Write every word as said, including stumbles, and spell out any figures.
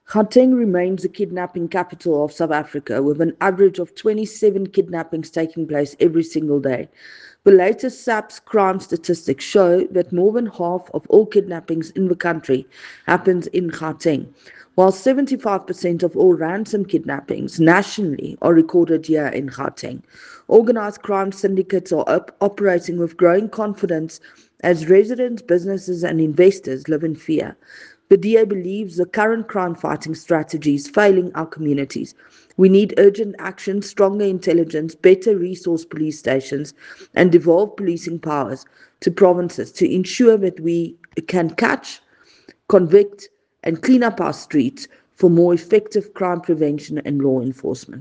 Gauteng remains the kidnapping capital of South Africa, with an average of twenty-seven kidnappings taking place every single day. The latest SAPS crime statistics show that more than half of all kidnappings in the country happens in Gauteng, while seventy-five percent of all ransom kidnappings nationally are recorded here in Gauteng. Organized crime syndicates are op- operating with growing confidence as residents, businesses, and investors live in fear. The D A believes the current crime fighting strategy is failing our communities. We need urgent action, stronger intelligence, better resource police stations, and devolved policing powers to provinces to ensure that we can catch, convict, and clean up our streets for more effective crime prevention and law enforcement.